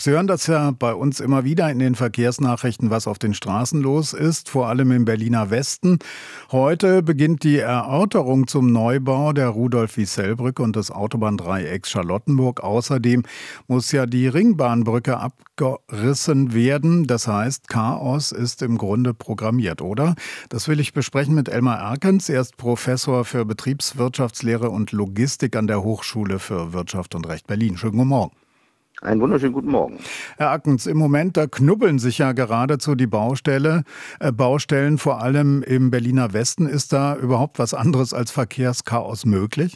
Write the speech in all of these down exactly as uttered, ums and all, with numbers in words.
Sie hören das ja bei uns immer wieder in den Verkehrsnachrichten, was auf den Straßen los ist, vor allem im Berliner Westen. Heute beginnt die Erörterung zum Neubau der Rudolf-Wiesel-Brücke und des Autobahndreiecks Charlottenburg. Außerdem muss ja die Ringbahnbrücke abgerissen werden. Das heißt, Chaos ist im Grunde programmiert, oder? Das will ich besprechen mit Elmar Erkens. Er ist Professor für Betriebswirtschaftslehre und Logistik an der Hochschule für Wirtschaft und Recht Berlin. Schönen guten Morgen. Einen wunderschönen guten Morgen. Herr Erkens, im Moment, da knubbeln sich ja geradezu die Baustelle, äh, Baustellen, vor allem im Berliner Westen. Ist da überhaupt was anderes als Verkehrschaos möglich?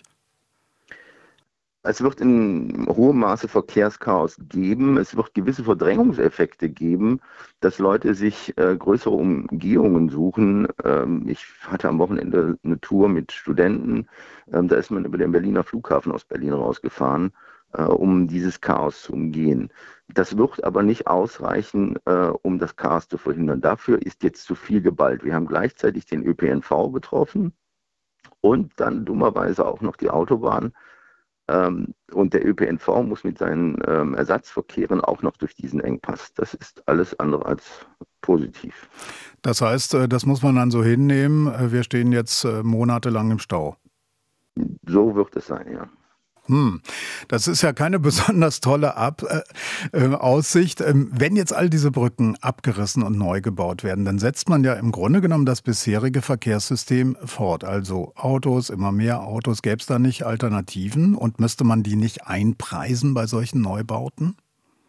Es wird in hohem Maße Verkehrschaos geben. Es wird gewisse Verdrängungseffekte geben, dass Leute sich äh, größere Umgehungen suchen. Ähm, ich hatte am Wochenende eine Tour mit Studenten. Ähm, da ist man über den Berliner Flughafen aus Berlin rausgefahren, äh, um dieses Chaos zu umgehen. Das wird aber nicht ausreichen, äh, um das Chaos zu verhindern. Dafür ist jetzt zu viel geballt. Wir haben gleichzeitig den Ö P N V betroffen und dann dummerweise auch noch die Autobahn. Ähm, und der Ö P N V muss mit seinen ähm, Ersatzverkehren auch noch durch diesen Engpass. Das ist alles andere als positiv. Das heißt, äh, das muss man dann so hinnehmen. Äh, Wir stehen jetzt äh, monatelang im Stau. So wird es sein, ja. Hm, das ist ja keine besonders tolle Ab äh, äh, Aussicht. Ähm, wenn jetzt all diese Brücken abgerissen und neu gebaut werden, dann setzt man ja im Grunde genommen das bisherige Verkehrssystem fort. Also Autos, immer mehr Autos. Gäbe es da nicht Alternativen und müsste man die nicht einpreisen bei solchen Neubauten?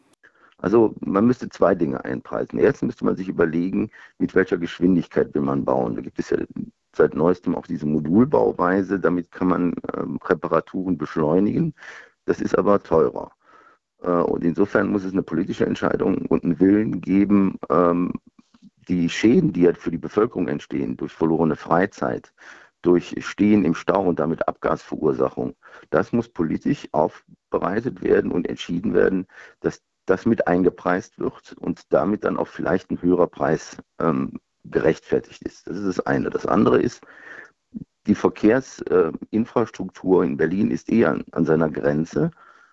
Also man müsste zwei Dinge einpreisen. Erstens müsste man sich überlegen, mit welcher Geschwindigkeit will man bauen. Da gibt es ja seit neuestem auch diese Modulbauweise. Damit kann man ähm, Reparaturen beschleunigen. Das ist aber teurer. Äh, und insofern muss es eine politische Entscheidung und einen Willen geben, ähm, die Schäden, die halt für die Bevölkerung entstehen, durch verlorene Freizeit, durch Stehen im Stau und damit Abgasverursachung, das muss politisch aufbereitet werden und entschieden werden, dass das mit eingepreist wird und damit dann auch vielleicht ein höherer Preis ähm, gerechtfertigt ist. Das ist das eine. Das andere ist, die Verkehrsinfrastruktur äh, in Berlin ist eher an, an seiner Grenze.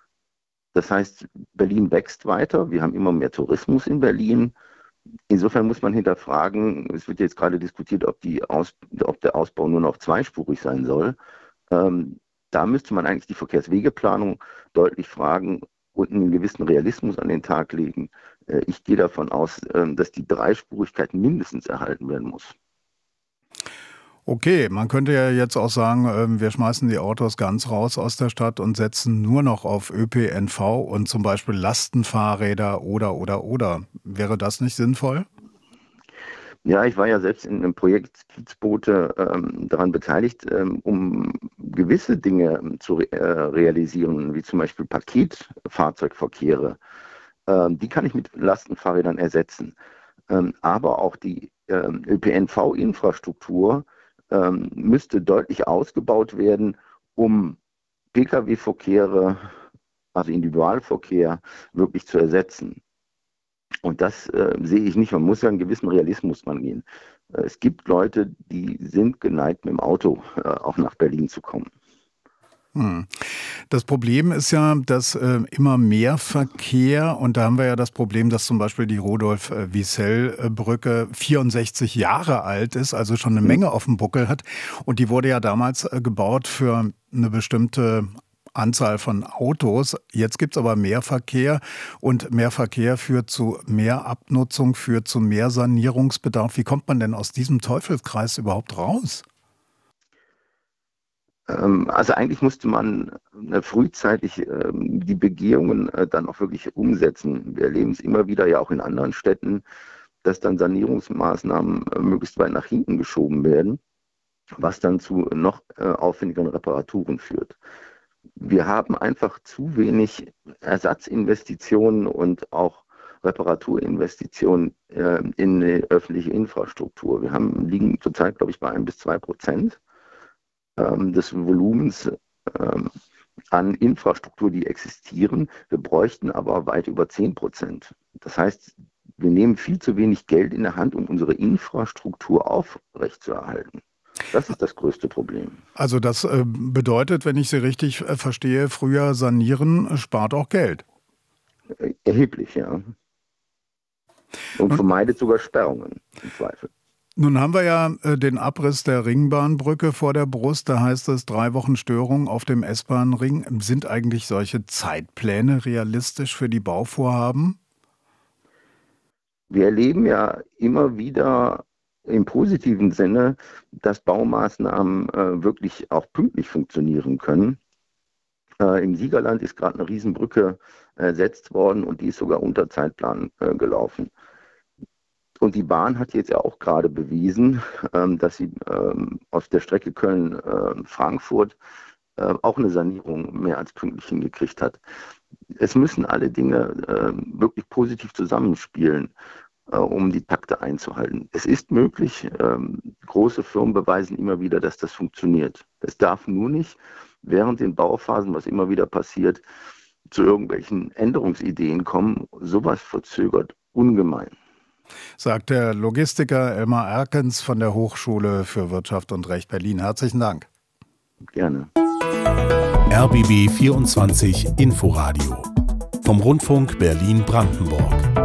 Das heißt, Berlin wächst weiter. Wir haben immer mehr Tourismus in Berlin. Insofern muss man hinterfragen, es wird jetzt gerade diskutiert, ob, die Aus, ob der Ausbau nur noch zweispurig sein soll. Ähm, da müsste man eigentlich die Verkehrswegeplanung deutlich fragen und einen gewissen Realismus an den Tag legen. Äh, ich gehe davon aus, äh, dass die Dreispurigkeit mindestens erhalten werden muss. Okay, man könnte ja jetzt auch sagen, ähm, wir schmeißen die Autos ganz raus aus der Stadt und setzen nur noch auf Ö P N V und zum Beispiel Lastenfahrräder oder, oder, oder. Wäre das nicht sinnvoll? Ja, ich war ja selbst in einem Projekt Kiezboote ähm, daran beteiligt, ähm, um gewisse Dinge ähm, zu re äh, realisieren, wie zum Beispiel Paketfahrzeugverkehre. Ähm, die kann ich mit Lastenfahrrädern ersetzen. Ähm, aber auch die ähm, Ö P N V-Infrastruktur ähm, müsste deutlich ausgebaut werden, um Pkw-Verkehre, also Individualverkehr, wirklich zu ersetzen. Und das äh, sehe ich nicht. Man muss ja einen gewissen Realismus rangehen. Äh, es gibt Leute, die sind geneigt, mit dem Auto äh, auch nach Berlin zu kommen. Hm. Das Problem ist ja, dass äh, immer mehr Verkehr, und da haben wir ja das Problem, dass zum Beispiel die Rudolf-Wiesel-Brücke vierundsechzig Jahre alt ist, also schon eine Menge auf dem Buckel hat. Und die wurde ja damals äh, gebaut für eine bestimmte Anzahl von Autos. Jetzt gibt es aber mehr Verkehr und mehr Verkehr führt zu mehr Abnutzung, führt zu mehr Sanierungsbedarf. Wie kommt man denn aus diesem Teufelskreis überhaupt raus? Ähm, also eigentlich musste man äh, frühzeitig ähm, die Begehungen äh, dann auch wirklich umsetzen. Wir erleben es immer wieder ja auch in anderen Städten, dass dann Sanierungsmaßnahmen äh, möglichst weit nach hinten geschoben werden, was dann zu noch äh, aufwendigeren Reparaturen führt. Wir haben einfach zu wenig Ersatzinvestitionen und auch Reparaturinvestitionen äh, in die öffentliche Infrastruktur. Wir haben, liegen zurzeit, glaube ich, bei ein bis zwei Prozent ähm, des Volumens ähm, an Infrastruktur, die existieren. Wir bräuchten aber weit über zehn Prozent. Das heißt, wir nehmen viel zu wenig Geld in der Hand, um unsere Infrastruktur aufrechtzuerhalten. Das ist das größte Problem. Also das bedeutet, wenn ich Sie richtig verstehe, früher sanieren spart auch Geld. Erheblich, ja. Und vermeidet sogar Sperrungen im Zweifel. Nun haben wir ja äh, den Abriss der Ringbahnbrücke vor der Brust. Da heißt es, drei Wochen Störung auf dem S-Bahn-Ring. Sind eigentlich solche Zeitpläne realistisch für die Bauvorhaben? Wir erleben ja immer wieder im positiven Sinne, dass Baumaßnahmen äh, wirklich auch pünktlich funktionieren können. Äh, Im Siegerland ist gerade eine Riesenbrücke ersetzt worden und die ist sogar unter Zeitplan äh, gelaufen. Und die Bahn hat jetzt ja auch gerade bewiesen, ähm, dass sie ähm, auf der Strecke Köln-Frankfurt äh, auch eine Sanierung mehr als pünktlich hingekriegt hat. Es müssen alle Dinge äh, wirklich positiv zusammenspielen, äh, um die Takte einzuhalten. Es ist möglich, ähm, große Firmen beweisen immer wieder, dass das funktioniert. Es darf nur nicht während den Bauphasen, was immer wieder passiert, zu irgendwelchen Änderungsideen kommen. Sowas verzögert ungemein. Sagt der Logistiker Elmar Erkens von der Hochschule für Wirtschaft und Recht Berlin. Herzlichen Dank. Gerne. R B B vierundzwanzig Inforadio vom Rundfunk Berlin-Brandenburg.